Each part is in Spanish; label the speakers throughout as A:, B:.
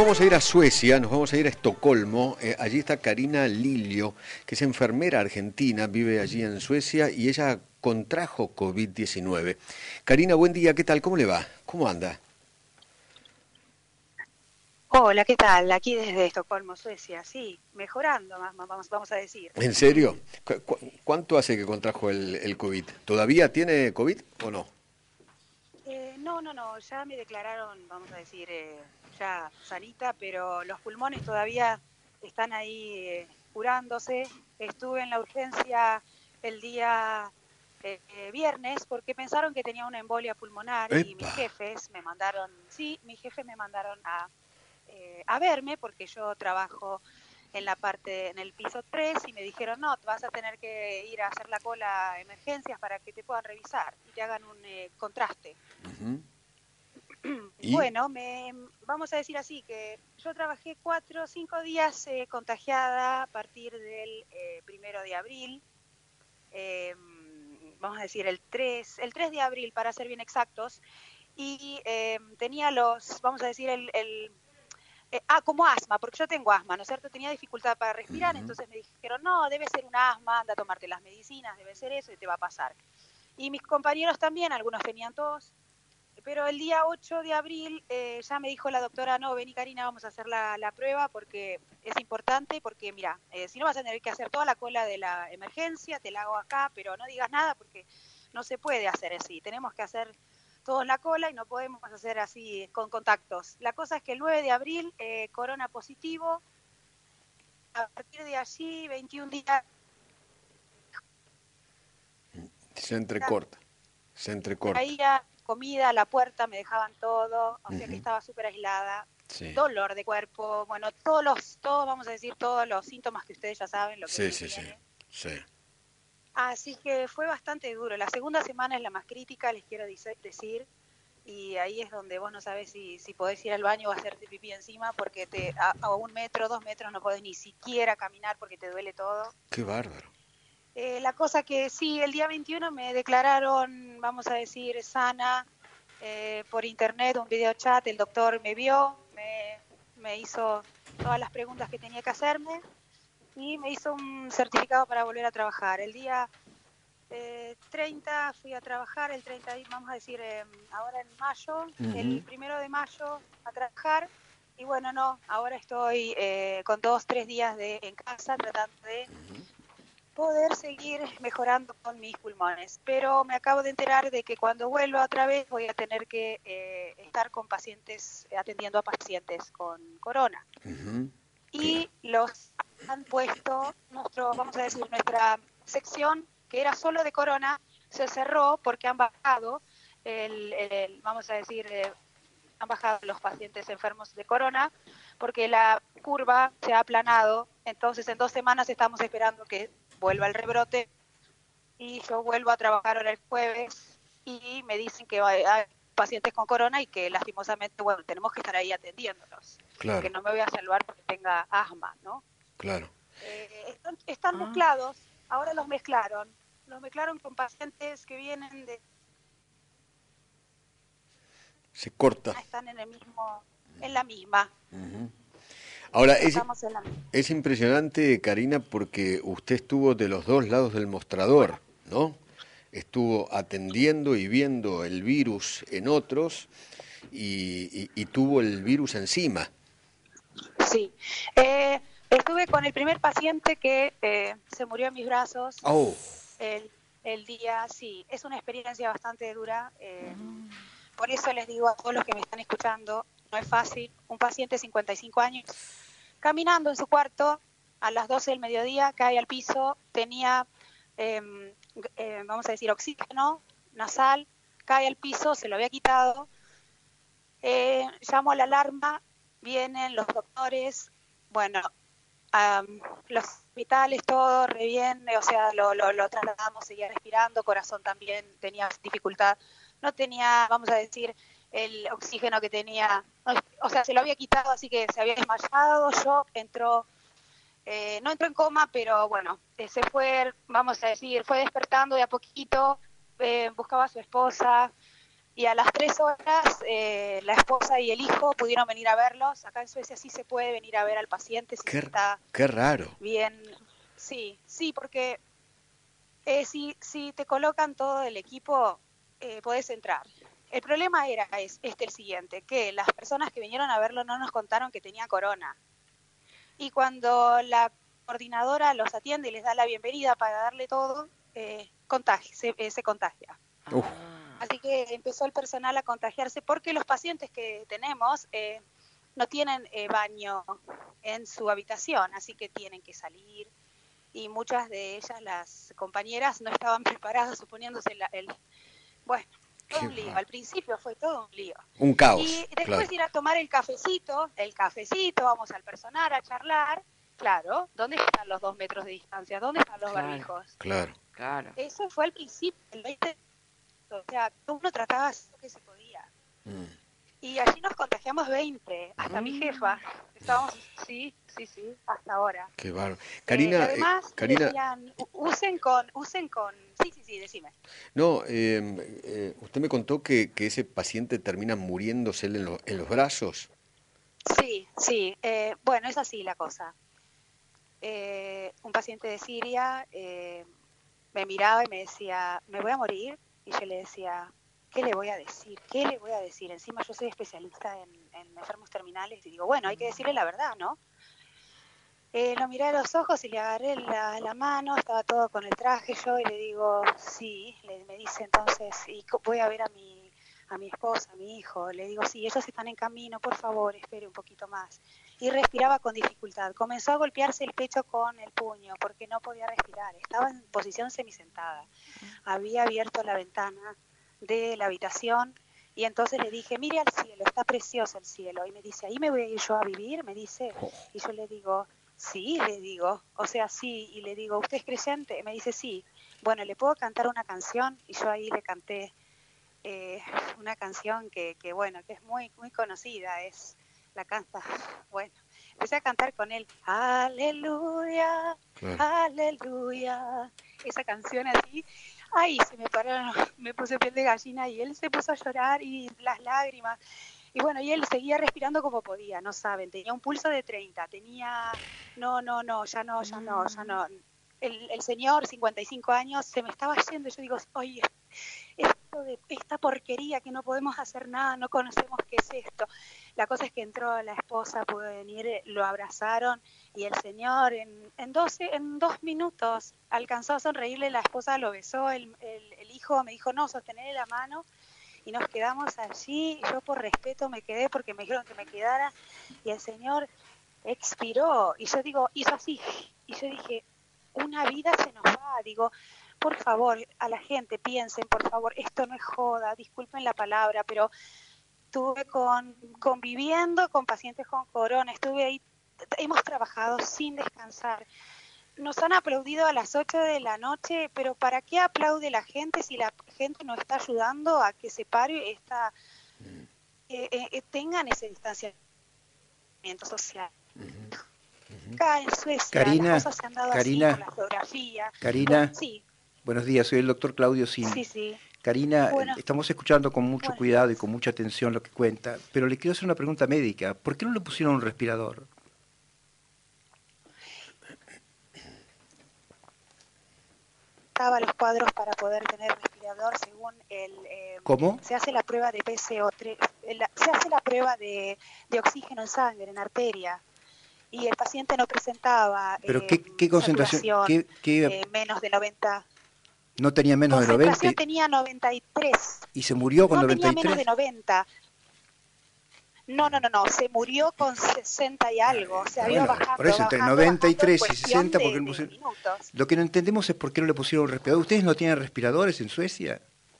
A: vamos a ir a Suecia, nos vamos a ir a Estocolmo. Allí está Karina Lilio, que es enfermera argentina, vive allí en Suecia y ella contrajo COVID-19. Karina, buen día, ¿qué tal? ¿Cómo le va? ¿Cómo anda?
B: Hola, ¿qué tal? Aquí desde Estocolmo, Suecia. Sí, mejorando, vamos a decir.
A: ¿En serio? ¿Cuánto hace que contrajo el COVID? ¿Todavía tiene COVID o no?
B: No, ya me declararon, vamos a decir, ya sanita, pero los pulmones todavía están ahí curándose. Estuve en la urgencia el día viernes porque pensaron que tenía una embolia pulmonar y
A: ¡Epa!
B: mis jefes me mandaron a verme porque yo trabajo en el piso 3 y me dijeron, no, te vas a tener que ir a hacer la cola a emergencias para que te puedan revisar y te hagan un contraste.
A: Ujú. ¿Y?
B: Bueno, vamos a decir así, que yo trabajé 4 o 5 días contagiada a partir del 1 de abril, eh, vamos a decir el 3 de abril para ser bien exactos, y tenía vamos a decir, como asma, porque yo tengo asma, ¿no es cierto? Tenía dificultad para respirar,
A: Ujú.
B: entonces me dijeron, no, debe ser un asma, anda a tomarte las medicinas, debe ser eso y te va a pasar. Y mis compañeros también, algunos tenían tos, pero el día 8 de abril ya me dijo la doctora, no, vení Karina, vamos a hacer la prueba porque es importante, porque mira, si no vas a tener que hacer toda la cola de la emergencia, te la hago acá, pero no digas nada porque no se puede hacer así, tenemos que hacer todo en la cola y no podemos hacer así con contactos. La cosa es que el 9 de abril, corona positivo, a partir de allí, 21 días,
A: Se entrecorta, se entrecorta.
B: traía comida a la puerta, me dejaban todo, o sea que
A: Ujú.
B: estaba súper aislada,
A: Sí,
B: dolor de cuerpo, bueno, vamos a decir, todos los síntomas que ustedes ya saben, lo que
A: sí,
B: se
A: sí, sí,
B: viene.
A: sí.
B: Así que fue bastante duro. La segunda semana es la más crítica, les quiero decir, y ahí es donde vos no sabés si podés ir al baño o hacerte pipí encima, porque a 1 metro, 2 metros no podés ni siquiera caminar porque te duele todo.
A: Qué bárbaro.
B: La cosa que sí, el día 21 me declararon, vamos a decir, sana por internet, un video chat, el doctor me vio, me hizo todas las preguntas que tenía que hacerme y me hizo un certificado para volver a trabajar. El día 30 fui a trabajar, el 30, vamos a decir, ahora en mayo,
A: Ujú.
B: el 1 de mayo a trabajar. Y bueno, no, ahora estoy con 2, 3 días en casa tratando de poder seguir mejorando con mis pulmones. Pero me acabo de enterar de que cuando vuelva otra vez voy a tener que estar con pacientes, atendiendo a pacientes con corona.
A: Ujú. Claro.
B: Y los han puesto, vamos a decir, nuestra sección, que era solo de corona, se cerró porque han bajado, vamos a decir, han bajado los pacientes enfermos de corona, porque la curva se ha aplanado. Entonces, en 2 semanas estamos esperando que vuelva el rebrote y yo vuelvo a trabajar ahora el jueves y me dicen que hay pacientes con corona y que lastimosamente, bueno, tenemos que estar ahí atendiéndolos, porque
A: Claro,
B: no me voy a salvar porque tenga asma, ¿no?
A: claro.
B: Están mezclados, ahora los mezclaron con pacientes que vienen
A: Se corta.
B: están en la misma,
A: Ahora,
B: estamos en la misma.
A: es impresionante, Karina, porque usted estuvo de los dos lados del mostrador, ¿no? Estuvo atendiendo y viendo el virus en otros y tuvo el virus encima.
B: Sí, estuve con el primer paciente que se murió en mis brazos
A: Oh,
B: el, el día, sí, es una experiencia bastante dura, por eso les digo a todos los que me están escuchando, no es fácil, un paciente de 55 años, caminando en su cuarto a las 12 del mediodía, cae al piso, tenía, eh, vamos a decir, oxígeno nasal, cae al piso, se lo había quitado, llamo a la alarma, vienen los doctores, bueno, los hospitales, todo re bien, o sea, lo trasladamos, seguía respirando, corazón también tenía dificultad, no tenía, vamos a decir, el oxígeno que tenía, o sea, se lo había quitado, así que se había desmayado, no entró en coma, pero bueno, se fue, vamos a decir, fue despertando de a poquito, buscaba a su esposa, Y a las 3 horas la esposa y el hijo pudieron venir a verlos. Acá en Suecia sí se puede venir a ver al paciente si está
A: qué raro.
B: bien. Sí, sí, porque si te colocan todo el equipo, podés entrar. El problema es el siguiente, que las personas que vinieron a verlo no nos contaron que tenía corona. Y cuando la coordinadora los atiende y les da la bienvenida para darle todo, se contagia. Así que empezó el personal a contagiarse porque los pacientes que tenemos no tienen baño en su habitación, así que tienen que salir. Y muchas de ellas, las compañeras, no estaban preparadas, suponiéndose bueno, todo un lío. Al principio fue todo un lío.
A: Un caos.
B: Y después ir a tomar el cafecito, vamos al personal a charlar. Claro, ¿dónde están los 2 metros de distancia? ¿Dónde están los barbijos?
A: Claro.
B: Eso fue al principio, el 20. O sea, uno trataba lo que se podía. Y allí nos contagiamos 20, hasta mi jefa. Estábamos, sí, hasta ahora.
A: Qué bárbaro. Karina,
B: además,
A: Karina,
B: decían, usen con, sí, decime.
A: No, usted me contó que ese paciente termina muriéndose en los brazos.
B: Sí, bueno, es así la cosa. Un paciente de Siria me miraba y me decía, ¿me voy a morir? Y yo le decía, ¿qué le voy a decir? Encima yo soy especialista en enfermos terminales y digo, bueno, hay que decirle la verdad, ¿no? Lo miré a los ojos y le agarré la mano, estaba todo con el traje yo y le digo, sí, me dice entonces, y voy a ver a mi esposa, a mi hijo, le digo, sí, ellos están en camino, por favor, espere un poquito más. Y respiraba con dificultad, comenzó a golpearse el pecho con el puño porque no podía respirar, estaba en posición semisentada, había abierto la ventana de la habitación y entonces le dije, mire al cielo, está precioso el cielo, y me dice, ¿ahí me voy a ir yo a vivir? Me dice, y yo le digo, sí, le digo, o sea, sí, y le digo, ¿usted es creyente? Me dice, sí, bueno, ¿le puedo cantar una canción? Y yo ahí le canté una canción que bueno, que es muy, muy conocida, la canta, bueno, empecé a cantar con él, aleluya, aleluya, esa canción así, ay, se me pararon, me puse piel de gallina y él se puso a llorar y las lágrimas, y bueno, y él seguía respirando como podía, no saben, tenía un pulso de 30, tenía, ya no, el señor, 55 años, se me estaba yendo, y yo digo, oye, esto de esta porquería que no podemos hacer nada, no conocemos qué es esto. La cosa es que entró la esposa, pudo venir, lo abrazaron y el señor en 2 minutos alcanzó a sonreírle, la esposa lo besó, el hijo me dijo, no, sostenerle la mano y nos quedamos allí. Yo por respeto me quedé porque me dijeron que me quedara y el señor expiró y yo digo, hizo así y yo dije, una vida se nos va, digo, por favor, a la gente, piensen, por favor, esto no es joda, disculpen la palabra, pero estuve conviviendo con pacientes con corona, estuve ahí, hemos trabajado sin descansar. Nos han aplaudido a las 8 de la noche, pero ¿para qué aplaude la gente si la gente no está ayudando a que se pare tengan ese distanciamiento social? Acá en Suecia
C: Karina,
B: las cosas se han dado así por la geografía.
C: Karina,
B: Sí.
C: Buenos días, soy el doctor Claudio Sin.
B: Sí.
C: Karina,
B: Bueno,
C: estamos escuchando con mucho cuidado y con mucha atención lo que cuenta, pero le quiero hacer una pregunta médica. ¿Por qué no le pusieron un respirador?
B: Estaba los cuadros para poder tener respirador según
C: ¿Cómo?
B: Se hace la prueba de PCO3, se hace la prueba de oxígeno en sangre, en arteria, y el paciente no presentaba
C: ¿Pero qué concentración?
B: Menos de 90.
C: ¿No tenía menos de 90?
B: Concentración tenía 93.
C: ¿Y se murió con 93?
B: No tenía menos de 90. No, se murió con 60 y algo, o sea, había bajado.
C: Por eso, entre 93 y 60,
B: porque
C: lo que no entendemos es por qué no le pusieron respirador. ¿Ustedes no tienen respiradores en Suecia?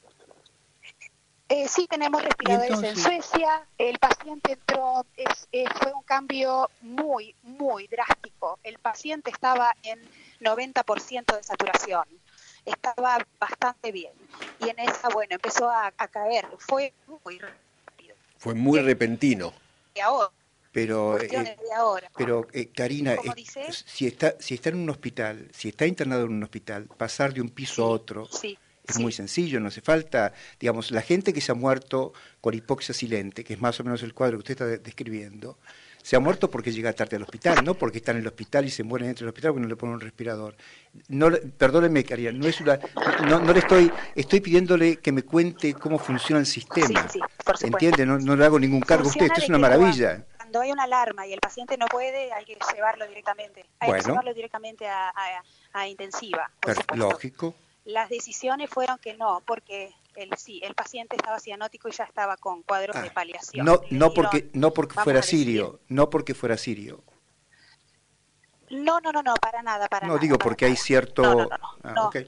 B: Sí, tenemos respiradores en Suecia. El paciente entró, fue un cambio muy, muy drástico. El paciente estaba en 90% de saturación. Estaba bastante bien. Y en esa, empezó a caer. Fue muy rápido.
A: Fue muy repentino.
B: De ahora.
C: Pero, Karina,
B: dice?
C: si está en un hospital, si está internado en un hospital, pasar de un piso a otro Es muy sencillo, no hace falta, digamos, la gente que se ha muerto con hipoxia silente, que es más o menos el cuadro que usted está describiendo, se ha muerto porque llega tarde al hospital, no porque está en el hospital y se muere dentro del hospital porque no le ponen un respirador. No, perdóneme, Karina, no es una, no le estoy pidiéndole que me cuente cómo funciona el sistema.
B: Sí, por supuesto.
C: ¿Entiende? No le hago ningún cargo a usted, esto es una maravilla.
B: Cuando hay una alarma y el paciente no puede, hay que llevarlo directamente. Hay que llevarlo directamente a intensiva, por supuesto.
C: Lógico.
B: Las decisiones fueron que no, porque el paciente estaba cianótico y ya estaba con cuadros de paliación.
C: No porque fuera sirio, no porque fuera sirio.
B: No, para nada,
C: No, digo porque hay cierto...
B: No.
C: Okay.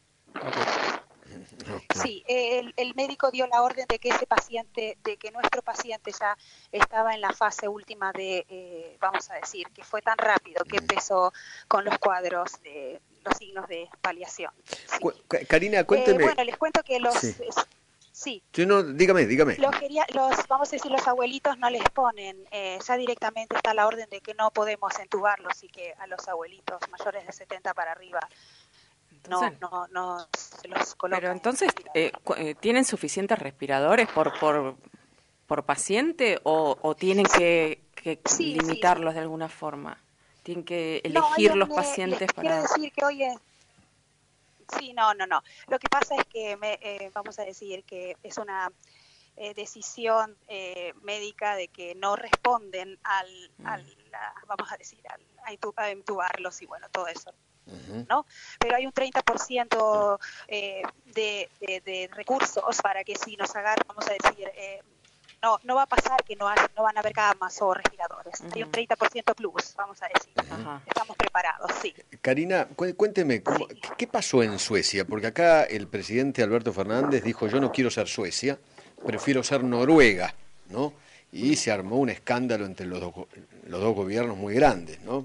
B: Sí, el médico dio la orden de que ese paciente, de que nuestro paciente ya estaba en la fase última de, vamos a decir, que fue tan rápido que empezó con los cuadros de los signos de paliación. Sí.
A: Karina, cuénteme.
B: Bueno, les cuento que los... Sí.
A: No, dígame.
B: Vamos a decir, los abuelitos no les ponen, ya directamente está la orden de que no podemos entubarlos y que a los abuelitos mayores de 70 para arriba entonces, no se los colocan.
D: Pero entonces, ¿tienen suficientes respiradores por paciente o tienen que limitarlos de alguna forma? ¿Tienen que elegir los pacientes para...?
B: Quiero decir que hoy es... Sí, no. Lo que pasa es que, vamos a decir que es una decisión médica de que no responden vamos a decir, a intubarlos y bueno, todo eso. ¿No? Pero hay un 30% de recursos para que si nos agarran, vamos a decir, no va a pasar que no van a haber camas o respiradores. Hay un 30% plus, vamos a decir. Estamos preparados, sí.
A: Karina, cuénteme, ¿qué pasó en Suecia? Porque acá el presidente Alberto Fernández dijo, yo no quiero ser Suecia, prefiero ser Noruega, ¿no? Y se armó un escándalo entre los dos gobiernos muy grandes, ¿no?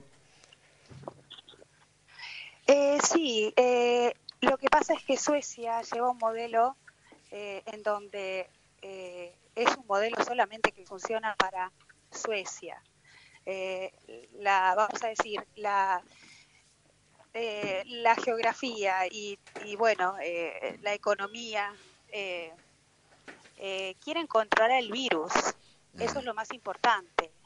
B: Sí, lo que pasa es que Suecia lleva un modelo en donde es un modelo solamente que funciona para Suecia. Vamos a decir, la geografía y bueno, la economía quieren controlar el virus. Eso es lo más importante.